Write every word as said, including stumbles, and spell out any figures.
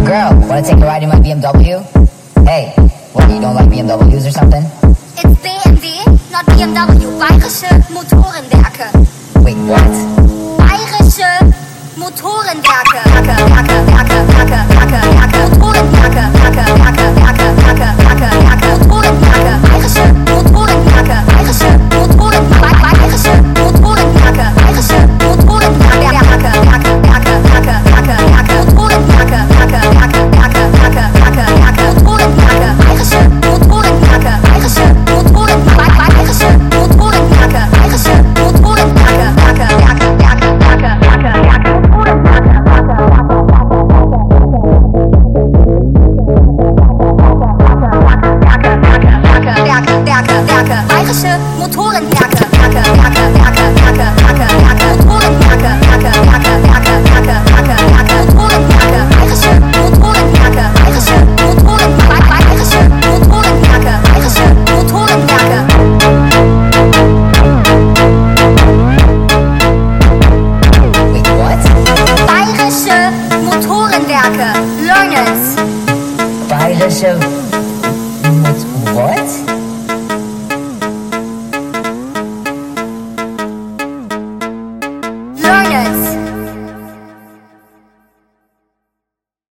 Girl, wanna take a ride in my B M W? Hey, what, you don't like B M Ws or something? It's B M W, not B M W. Bayerische Motorenwerke. Wait, what? Bayerische Motorenwerke. Werke, Werke, Werke, Werke, Werke, Werke, Motorenwerke. Werke, Werke, Werke, Werke, Werke, Werke, Motorenwerke. Bayerische Motorenwerke. Bayerische Motorenwerke. Bayerische Motorenwerke. Bayerische Motorenwerke. Werke, Werke, Werke, Werke, Werke, Werke, Motorenwerke. Werke, Werke, Werke, Werke, Werke, Werke, Motorenwerke. Bayerische Motorenwerke. Bayerische Motorenwerke. Bayerische Motorenwerke. Bayerische Motorenwerke. Werke, Werke, Werke, Werke, Werke, Werke, Motorenwerke. Werke, Werke, Werke, bayerische Motorenwerke, Werke, Werke, Werke, Werke, Werke, Werke, Motorenwerke, Werke, Werke, Werke, Werke, Werke, Werke, Motorenwerke, bayerische Motorenwerke, bayerische Motorenwerke, bayerische Motorenwerke, bayerische Motorenwerke. Wait, what? Bayerische Motorenwerke, learn it. Bayerische... Mot... What?